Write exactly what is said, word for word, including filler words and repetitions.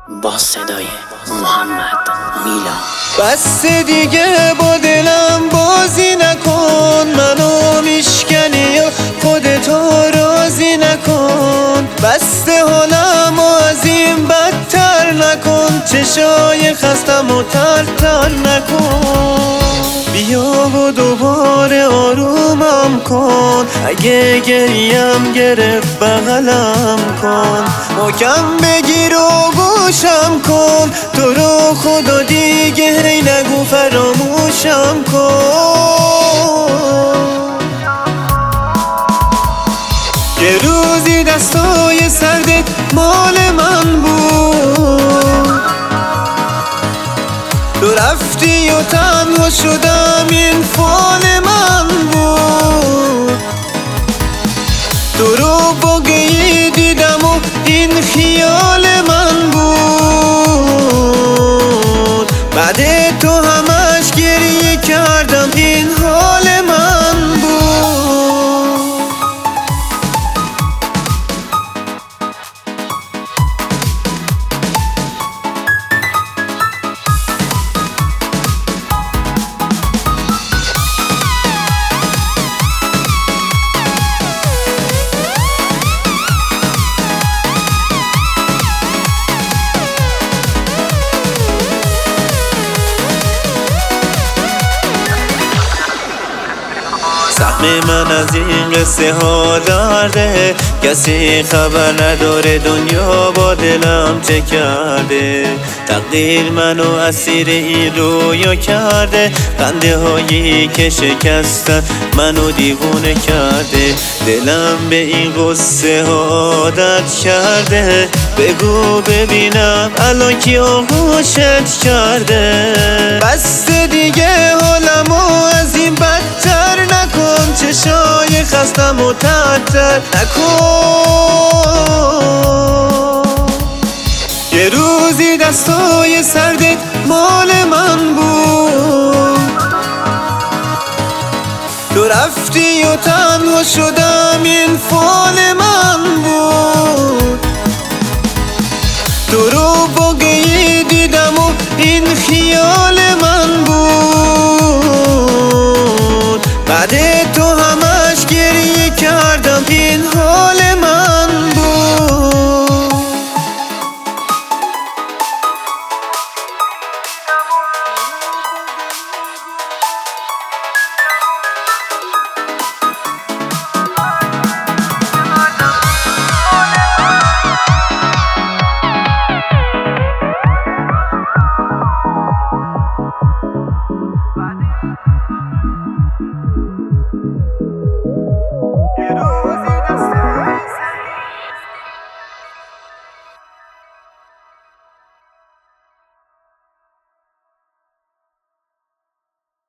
با صدای محمد میلان. بس دیگه با دلم بازی نکن، منو میشکنی و خودتو راضی نکن. بس حالم و از این بدتر نکن، چشای خستم و تر تر نکن. بیا و دوباره آرومم کن، اگه گریم گرفت بغلم کن. محکم بگیر و گوشم کن، تو رو خدا دیگه هی نگو فراموشم کن. یه روزی دستای سردت مال من بود، تو رفتی و تنها شدم این فال من بود. تو رو باقی دیدم و این خیال من بود. بعد تو همش گریه کردم این حال من بود. سهم من از این قصه ها درده، کسی خبر نداره دنیا با دلم چه کرده. تقدیر منو اسیر این رویا کرده، خنده هایی که شکستن منو دیوونه کرده. دلم به این قصه ها عادت کرده، بگو ببینم الان کی آغوشت کرده. بس دیگه حالمو از این بدتر نکن، چشای خستم و تر تر نکن. یه روزی دستای سردت مال من بود، تو رفتی و تنها شدم این فال من بود. تو رو باقی دیدم و این خیال من بود. بعد تو همش گریه کردم این حال من بود.